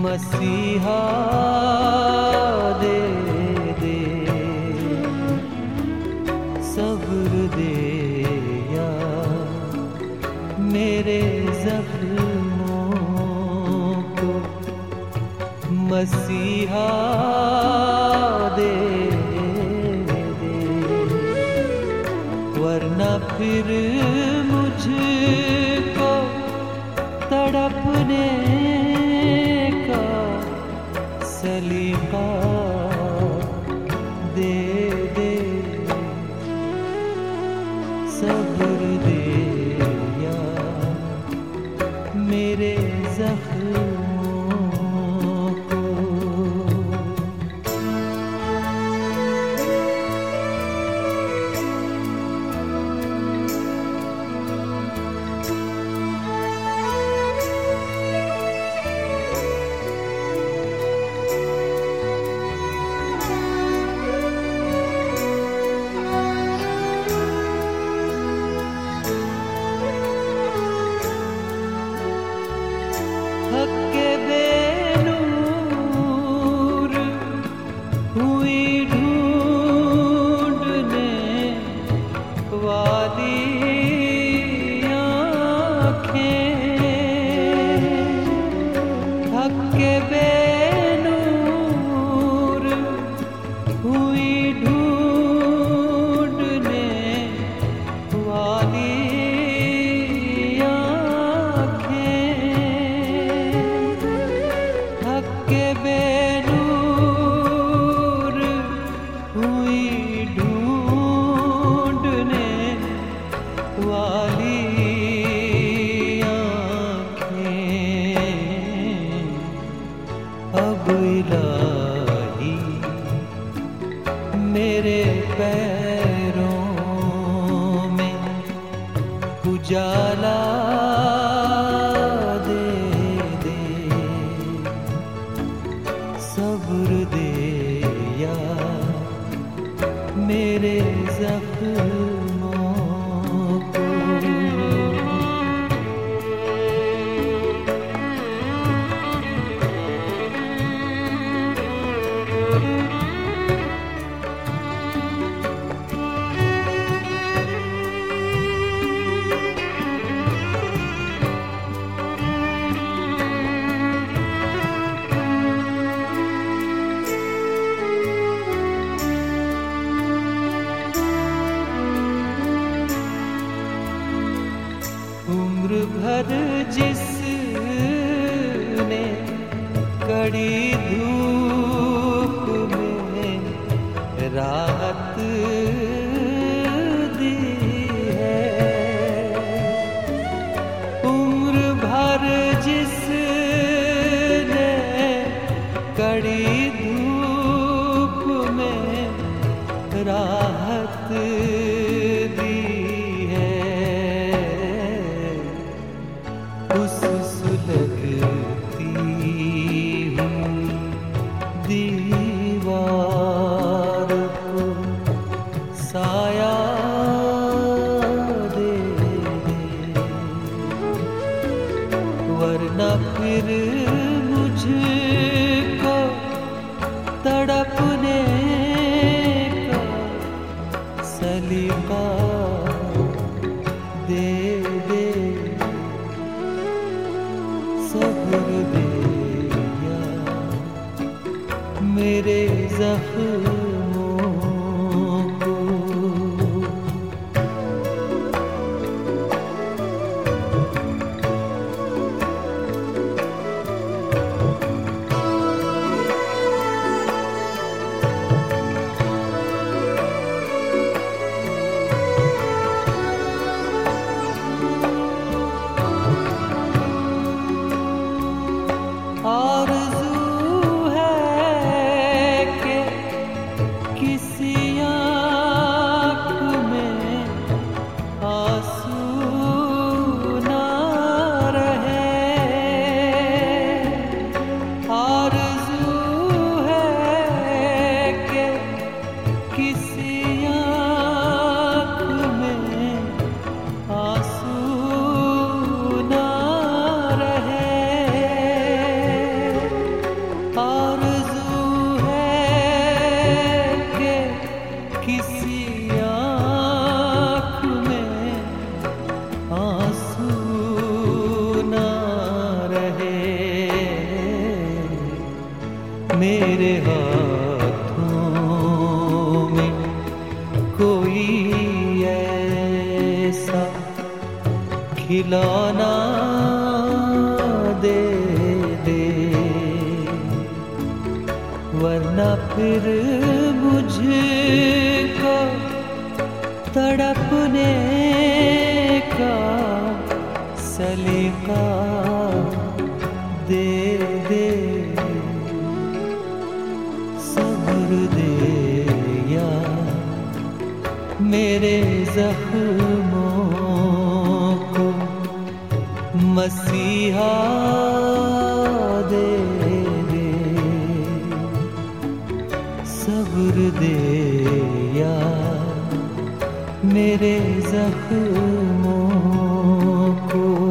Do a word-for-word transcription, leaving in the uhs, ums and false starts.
मसीहा दे दे, सब्र दे या मेरे जख्मों को, मसीहा दे दे, वरना फिर मुझको तड़पने का सलीका दे दे, सब्र दे या मेरे जख्मों को। हक के बेनूर हुई ढूंढने वाली आँखें, हक के बेनूर हुई ढूंढने वाली के बेनूर हुई ढूंढने वाली आँखें, अब इलाही मेरे पैरों में उजाला सब्र दे या मेरे जख्मों को। उम्र भर जिसने कड़ी धूप में राहत दी है, उम्र भर जिसने कड़ी धूप में राहत दी है, उस सुलगती हुई दीवार को साया दे दे, वरना फिर मुझको तड़पने का सलीका दे दे, सब्र दे या मेरे जख्मों को। आरज़ू है कि मेरे हाथों में कोई ऐसा खिलौना दे दे, वरना फिर मुझको तड़पने का सलीका दे दे। सब्र दे या मेरे जख्मों को मसीहा दे दे। सब्र दे या मेरे जख्मों को।